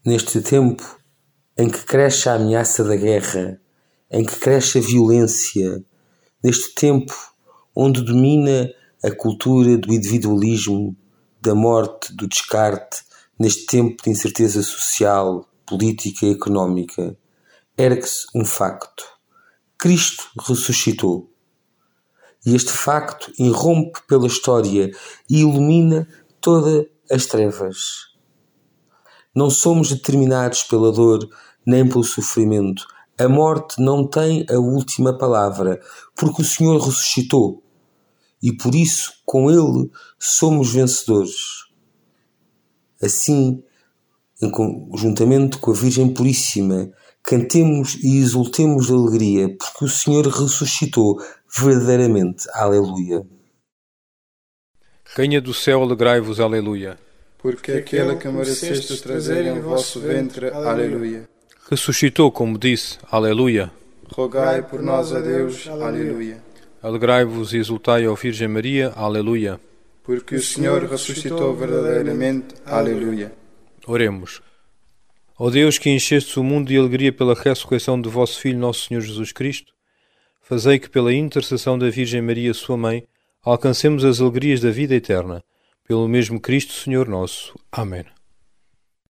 neste tempo em que cresce a ameaça da guerra, em que cresce a violência, neste tempo onde domina a cultura do individualismo, da morte, do descarte, neste tempo de incerteza social, política e económica, ergue-se um facto. Cristo ressuscitou. E este facto irrompe pela história e ilumina todas as trevas. Não somos determinados pela dor nem pelo sofrimento. A morte não tem a última palavra, porque o Senhor ressuscitou. E por isso, com Ele, somos vencedores. Assim, juntamente com a Virgem Puríssima, cantemos e exultemos de alegria, porque o Senhor ressuscitou verdadeiramente. Aleluia. Rainha do céu, alegrai-vos, aleluia. Porque aquele que mereceste trazer em vosso ventre, aleluia. Ressuscitou, como disse, aleluia. Rogai por nós a Deus, aleluia. Alegrai-vos e exultai, ó Virgem Maria, aleluia. Porque o Senhor ressuscitou verdadeiramente, aleluia. Oremos. Ó Deus, que enchestes o mundo de alegria pela ressurreição de vosso Filho, nosso Senhor Jesus Cristo, fazei que pela intercessão da Virgem Maria, sua Mãe, alcancemos as alegrias da vida eterna. Pelo mesmo Cristo, Senhor nosso. Amém.